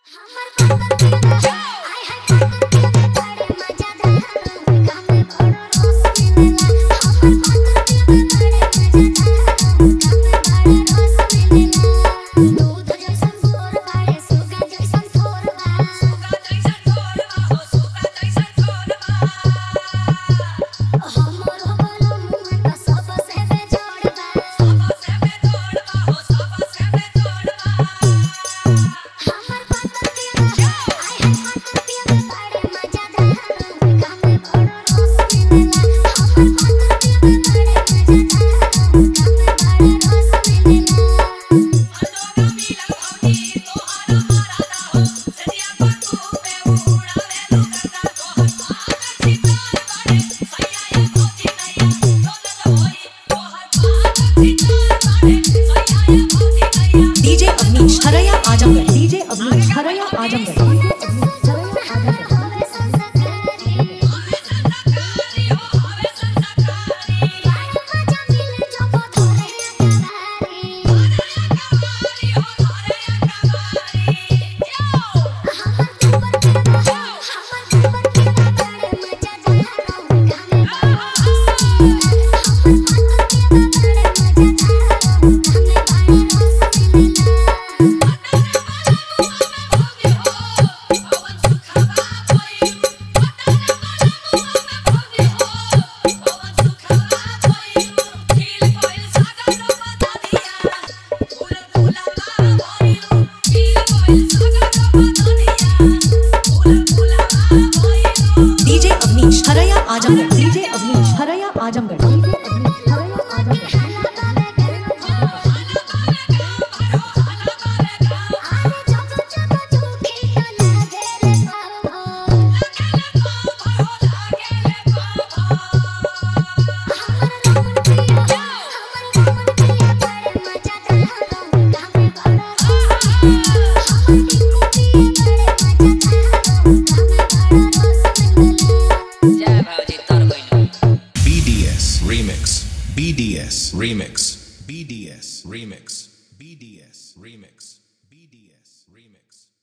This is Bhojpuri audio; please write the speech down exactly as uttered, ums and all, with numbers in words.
डीजे अवनीश हरया आजमगढ़ डीजे अवनीश हरया आजमगढ़ डीजे अवनीश हरया आजमगढ़ डीजे अवनीश हरया आजमगढ़ डीजे अवनीश हरया B D S Remix B D S Remix B D S Remix B D S Remix B D S Remix